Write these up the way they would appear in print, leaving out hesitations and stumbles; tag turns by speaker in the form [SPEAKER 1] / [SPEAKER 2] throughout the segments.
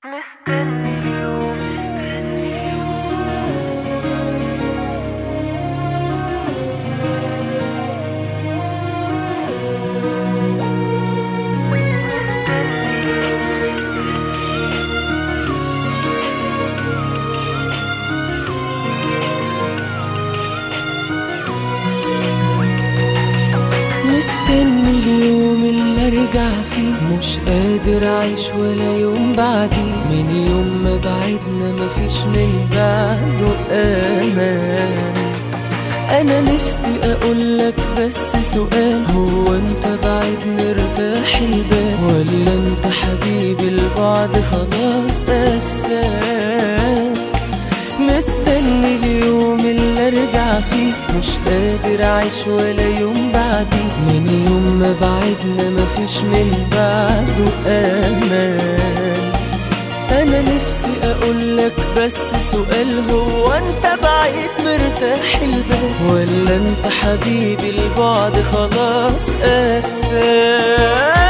[SPEAKER 1] مستني اليوم
[SPEAKER 2] مستني اليوم اللي ارجع فيه، مش قادر اعيش ولا يوم بعديه. من يوم ما بعدنا مفيش من بعده امان. انا نفسي اقولك بس سؤال، هو انت بعيد مرتاح البال، ولا انت حبيبي البعد خلاص قساك؟ مستني اليوم اللي ارجع فيه، مش قادر اعيش ولا يوم بعديه. من يوم ما بعدنا مفيش من بعده امان. انا نفسي اقولك بس سؤال، هو انت بعيد مرتاح البال، ولا انت حبيبي البعد خلاص قساك؟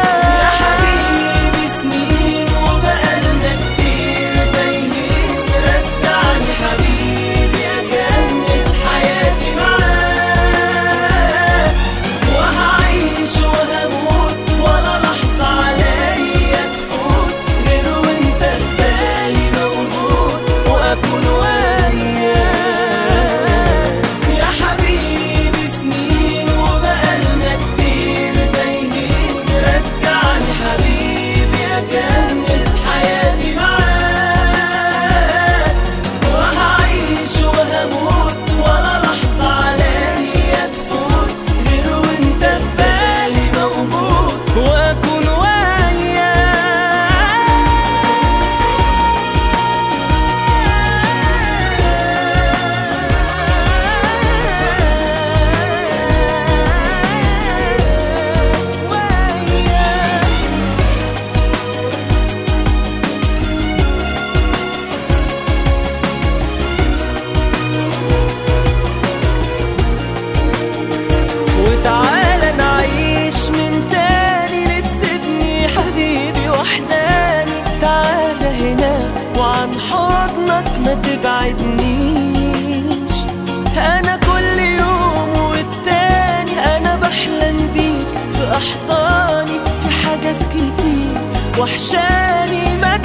[SPEAKER 2] وعن حضنك ما تبعدنيش. انا كل يوم والتاني انا بحلم بيك في احضاني، في حاجات كتير وحشاني ما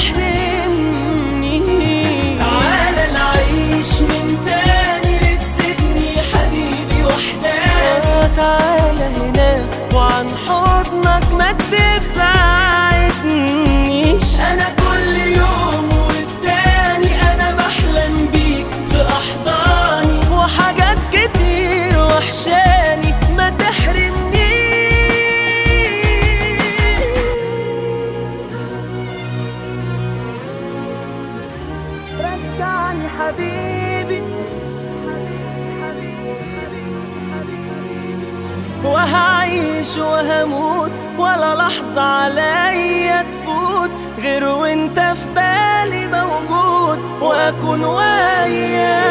[SPEAKER 2] تحرمنيش. تعالى نعيش من تاني، لتسيبني حبيبي وحداني. تعالى هنا وعن حضنك ما تبعدنيش. انا كل يوم والتاني انا بحلم بيك في احضاني، وحاجات كتير وحشاني ما تحرمنيش. رجعني حبيبي، وهعيش وهموت ولا لحظة عليا تفوت غير وانت في بالي موجود، واكون وياك.